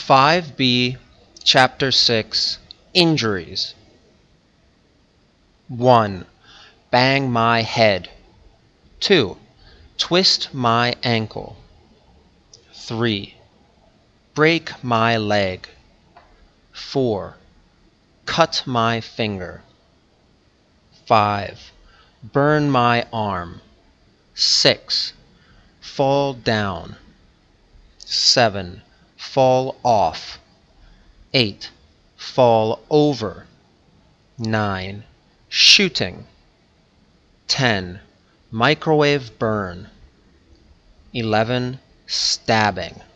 5B, Chapter 6, Injuries. 1. Bang my head. 2. Twist my ankle. 3. Break my leg. 4. Cut my finger. 5. Burn my arm. 6. Fall down. 7. Fall off. 8. Fall over. 9. Shooting. 10. Microwave burn. 11. Stabbing.